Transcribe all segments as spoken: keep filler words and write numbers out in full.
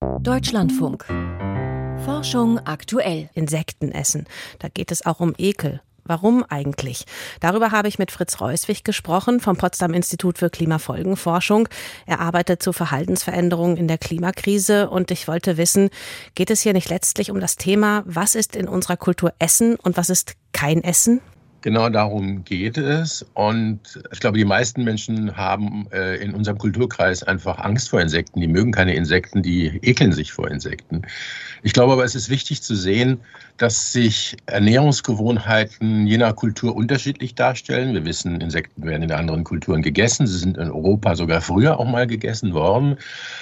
Deutschlandfunk. Forschung aktuell. Insekten essen. Da geht es auch um Ekel. Warum eigentlich? Darüber habe ich mit Fritz Reuswig gesprochen vom Potsdam Institut für Klimafolgenforschung. Er arbeitet zu Verhaltensveränderungen in der Klimakrise und ich wollte wissen, geht es hier nicht letztlich um das Thema, was ist in unserer Kultur Essen und was ist kein Essen? Genau darum geht es und ich glaube, die meisten Menschen haben äh, in unserem Kulturkreis einfach Angst vor Insekten. Die mögen keine Insekten, die ekeln sich vor Insekten. Ich glaube aber, es ist wichtig zu sehen, dass sich Ernährungsgewohnheiten je nach Kultur unterschiedlich darstellen. Wir wissen, Insekten werden in anderen Kulturen gegessen. Sie sind in Europa sogar früher auch mal gegessen worden.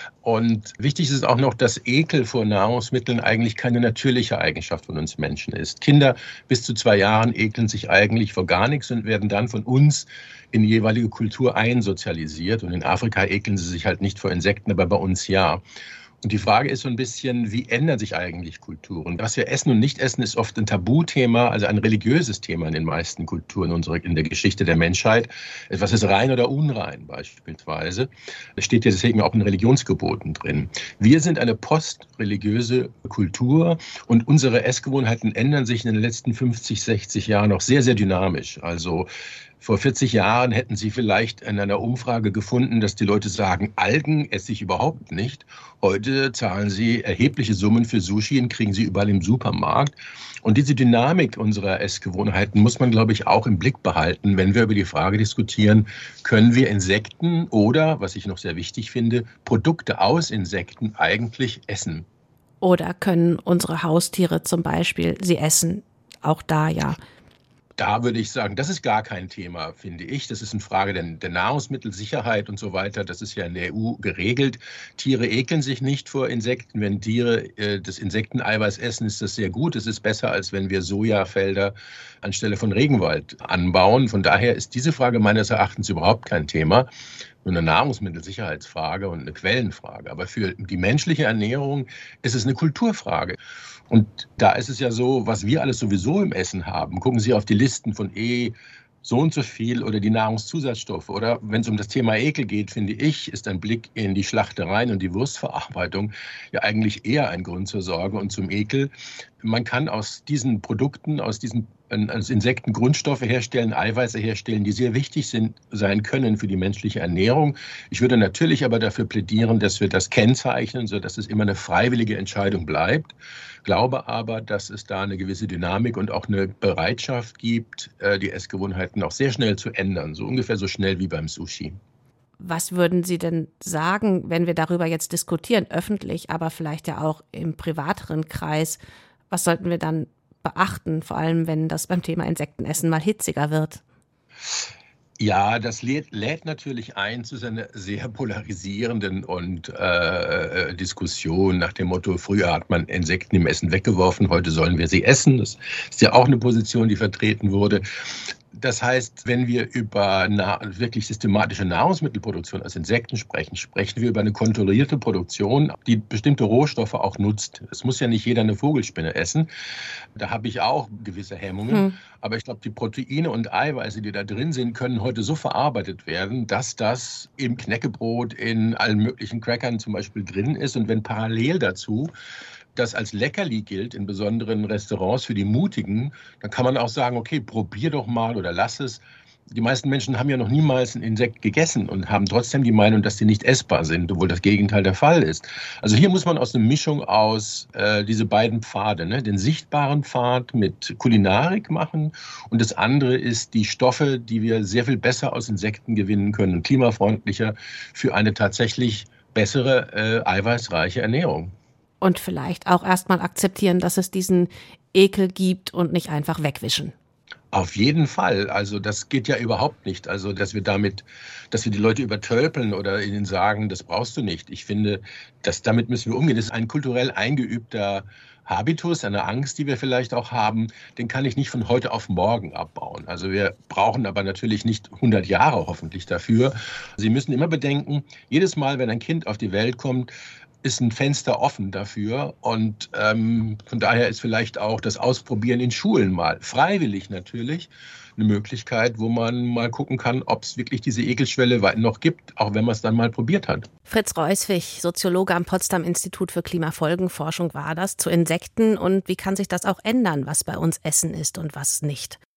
Und wichtig ist auch noch, dass Ekel vor Nahrungsmitteln eigentlich keine natürliche Eigenschaft von uns Menschen ist. Kinder bis zu zwei Jahren ekeln sich eigentlich vor gar nichts und werden dann von uns in die jeweilige Kultur einsozialisiert. Und in Afrika ekeln sie sich halt nicht vor Insekten, aber bei uns ja. Und die Frage ist so ein bisschen, wie ändern sich eigentlich Kulturen? Was wir essen und nicht essen, ist oft ein Tabuthema, also ein religiöses Thema in den meisten Kulturen unserer, in der Geschichte der Menschheit. Etwas ist rein oder unrein beispielsweise. Das steht ja deswegen auch in Religionsgeboten drin. Wir sind eine postreligiöse Kultur und unsere Essgewohnheiten ändern sich in den letzten fünfzig, sechzig Jahren noch sehr, sehr dynamisch. Also vor vierzig Jahren hätten Sie vielleicht in einer Umfrage gefunden, dass die Leute sagen, Algen esse ich überhaupt nicht. Heute zahlen sie erhebliche Summen für Sushi und kriegen sie überall im Supermarkt. Und diese Dynamik unserer Essgewohnheiten muss man, glaube ich, auch im Blick behalten, wenn wir über die Frage diskutieren, können wir Insekten oder, was ich noch sehr wichtig finde, Produkte aus Insekten eigentlich essen? Oder können unsere Haustiere zum Beispiel sie essen? Auch da ja. Da würde ich sagen, das ist gar kein Thema, finde ich. Das ist eine Frage der, der Nahrungsmittelsicherheit und so weiter. Das ist ja in der E U geregelt. Tiere ekeln sich nicht vor Insekten. Wenn Tiere äh, das Insekteneiweiß essen, ist das sehr gut. Es ist besser, als wenn wir Sojafelder anstelle von Regenwald anbauen. Von daher ist diese Frage meines Erachtens überhaupt kein Thema. Nur eine Nahrungsmittelsicherheitsfrage und eine Quellenfrage. Aber für die menschliche Ernährung ist es eine Kulturfrage. Und da ist es ja so, was wir alles sowieso im Essen haben. Gucken Sie auf die Listen von E, so und so viel oder die Nahrungszusatzstoffe. Oder wenn es um das Thema Ekel geht, finde ich, ist ein Blick in die Schlachtereien und die Wurstverarbeitung ja eigentlich eher ein Grund zur Sorge und zum Ekel. Man kann aus diesen Produkten, aus diesen als Insekten Grundstoffe herstellen, Eiweiße herstellen, die sehr wichtig sind, sein können für die menschliche Ernährung. Ich würde natürlich aber dafür plädieren, dass wir das kennzeichnen, sodass es immer eine freiwillige Entscheidung bleibt. Glaube aber, dass es da eine gewisse Dynamik und auch eine Bereitschaft gibt, die Essgewohnheiten auch sehr schnell zu ändern, so ungefähr so schnell wie beim Sushi. Was würden Sie denn sagen, wenn wir darüber jetzt diskutieren, öffentlich, aber vielleicht ja auch im privateren Kreis? Was sollten wir dann beachten, vor allem wenn das beim Thema Insektenessen mal hitziger wird? Ja, das lädt, lädt natürlich ein zu einer sehr polarisierenden und äh, Diskussion nach dem Motto, früher hat man Insekten im Essen weggeworfen, heute sollen wir sie essen. Das ist ja auch eine Position, die vertreten wurde. Das heißt, wenn wir über na- wirklich systematische Nahrungsmittelproduktion aus Insekten sprechen, sprechen wir über eine kontrollierte Produktion, die bestimmte Rohstoffe auch nutzt. Es muss ja nicht jeder eine Vogelspinne essen. Da habe ich auch gewisse Hemmungen. Hm. Aber ich glaube, die Proteine und Eiweiße, die da drin sind, können heute so verarbeitet werden, dass das im Knäckebrot, in allen möglichen Crackern zum Beispiel drin ist. Und wenn parallel dazu das als Leckerli gilt in besonderen Restaurants für die Mutigen, dann kann man auch sagen, okay, probier doch mal oder lass es. Die meisten Menschen haben ja noch niemals ein Insekt gegessen und haben trotzdem die Meinung, dass die nicht essbar sind, obwohl das Gegenteil der Fall ist. Also hier muss man aus einer Mischung aus äh, diese beiden Pfade, ne, den sichtbaren Pfad mit Kulinarik machen und das andere ist die Stoffe, die wir sehr viel besser aus Insekten gewinnen können und klimafreundlicher für eine tatsächlich bessere, äh, eiweißreiche Ernährung. Und vielleicht auch erstmal akzeptieren, dass es diesen Ekel gibt und nicht einfach wegwischen. Auf jeden Fall. Also das geht ja überhaupt nicht. Also dass wir damit, dass wir die Leute übertölpeln oder ihnen sagen, das brauchst du nicht. Ich finde, dass damit müssen wir umgehen. Das ist ein kulturell eingeübter Habitus, eine Angst, die wir vielleicht auch haben, den kann ich nicht von heute auf morgen abbauen. Also wir brauchen aber natürlich nicht hundert Jahre hoffentlich dafür. Sie müssen immer bedenken, jedes Mal, wenn ein Kind auf die Welt kommt, ist ein Fenster offen dafür. Und ähm, von daher ist vielleicht auch das Ausprobieren in Schulen mal, freiwillig natürlich, eine Möglichkeit, wo man mal gucken kann, ob es wirklich diese Ekelschwelle noch gibt, auch wenn man es dann mal probiert hat. Fritz Reuswig, Soziologe am Potsdam Institut für Klimafolgenforschung war das, zu Insekten. Und wie kann sich das auch ändern, was bei uns Essen ist und was nicht?